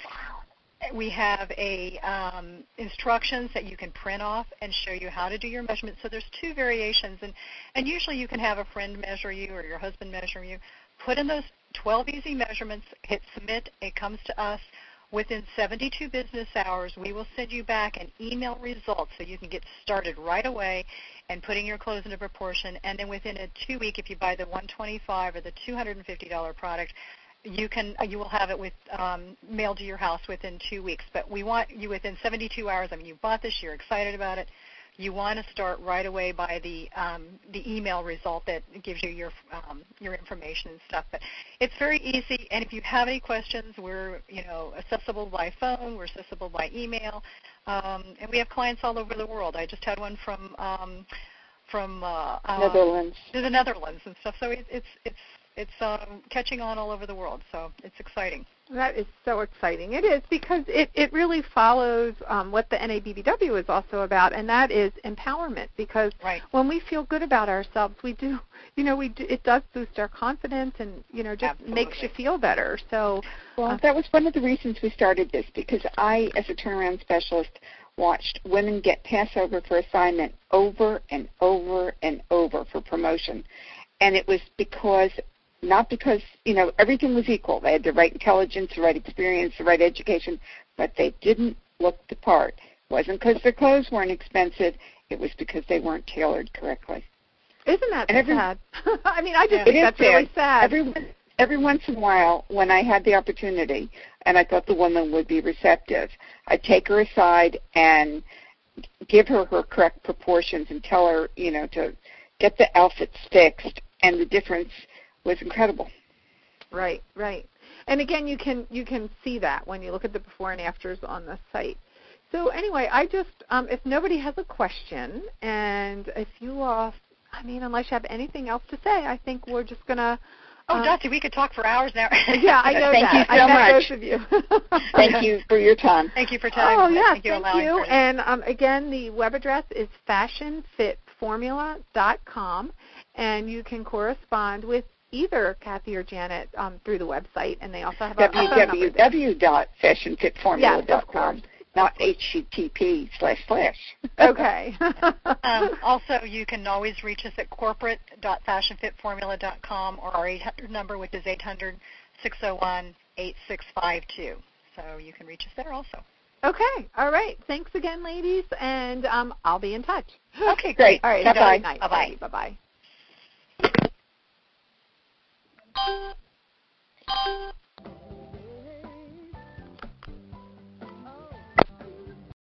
we have a um, instructions that you can print off and show you how to do your measurements. So there's two variations, and, and usually you can have a friend measure you or your husband measure you. Put in those twelve easy measurements, hit submit, it comes to us. Within seventy-two business hours, we will send you back an email result so you can get started right away and putting your clothes into proportion. And then within a two-week, if you buy the one twenty-five or the two hundred fifty dollars product, you can you will have it with um, mailed to your house within two weeks. But we want you within seventy-two hours. I mean, you bought this, you're excited about it. You want to start right away by the um, the email result that gives you your um, your information and stuff. But it's very easy. And if you have any questions, we're you know accessible by phone, we're accessible by email, um, and we have clients all over the world. I just had one from um, from uh, Netherlands, uh, the Netherlands and stuff. So it, it's it's it's um, catching on all over the world. So it's exciting. That is so exciting. It is because it, it really follows um, what the N A B B W is also about, and that is empowerment. Because right. when we feel good about ourselves, we do, you know, we do, it does boost our confidence and, you know, just Absolutely. makes you feel better. So, well, uh, that was one of the reasons we started this, because I, as a turnaround specialist, watched women get passed over for assignment over and over and over for promotion. And it was because Not because, you know, everything was equal. They had the right intelligence, the right experience, the right education, but they didn't look the part. It wasn't because their clothes weren't expensive. It was because they weren't tailored correctly. isn't that And every- sad? I mean, I just Yeah. think It is that's really sad. sad. Every, every once in a while, when I had the opportunity and I thought the woman would be receptive, I'd take her aside and give her her correct proportions and tell her, you know, to get the outfits fixed, and the difference was incredible. Right, right. And again, you can you can see that when you look at the before and afters on the site. So anyway, I just, um, if nobody has a question, and if you all, I mean, unless you have anything else to say, I think we're just going to. Oh, um, Dusty, we could talk for hours now. Yeah, I know Thank that. you so I met much. both of you. Thank you for your time. Thank you for telling Oh, us. yeah, Thank you, thank allowing you. for this. And um, again, the web address is fashion fit formula dot com, and you can correspond with either Kathy or Janet um, through the website, and they also have a, a phone number there. w w w dot fashion fit formula dot com, Yes, of course. not H T T P slash slash. Okay. Um, also, you can always reach us at corporate dot fashion fit formula dot com or our eight hundred number, which is eight hundred, six oh one, eight six five two. So you can reach us there also. Okay. All right. Thanks again, ladies, and um, I'll be in touch. Okay, great. All right. Bye-bye. Have a good night. Bye-bye. Bye-bye.